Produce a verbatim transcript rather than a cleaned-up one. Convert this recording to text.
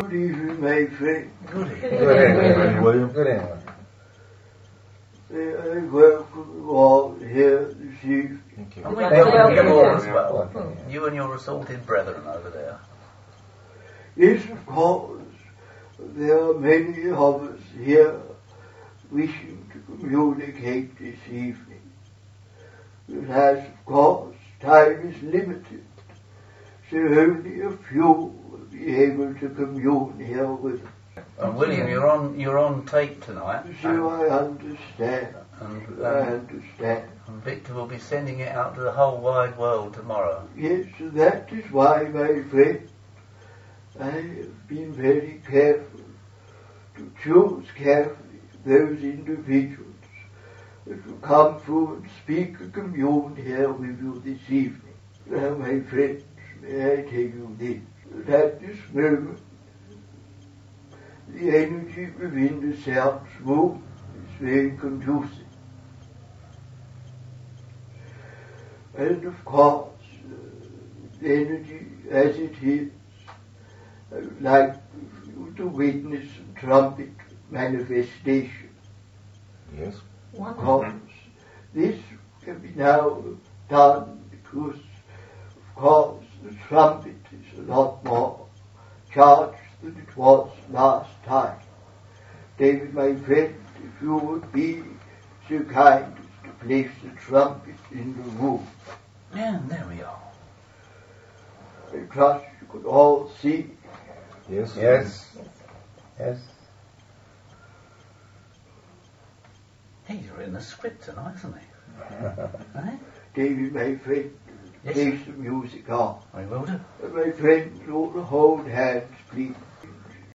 Good evening, my friend. Good evening. Good evening, William. Good evening. I welcome you all here this evening. Thank you. And we welcome you all as well. You and your assaulted brethren over there. Yes, of course, there are many of us here wishing to communicate this evening. But as, of course, time is limited, so only a few will be able to commune here with us. And William, you're on you're on tape tonight. So I understand. And, I um, understand. and Victor will be sending it out to the whole wide world tomorrow. Yes, that is why, my friend, I have been very careful to choose carefully those individuals that will come through and speak and commune here with you this evening. Now, my friends, may I tell you this, that at this moment, the energy within the South's room is very conducive. And of course, uh, the energy as it is, I would like you to witness some trumpet manifestation. Yes. Of course, this can be now done because, of course, the trumpet is a lot more charged than it was last time. David, my friend, if you would be so kind as to place the trumpet in the room. Yeah, there we are. I trust you could all see. Yes. Yes. Yes. He's written a script tonight, hasn't he? Eh? David, my friend, Yes, place the music on. I will do. And my friends, all hold hands, please.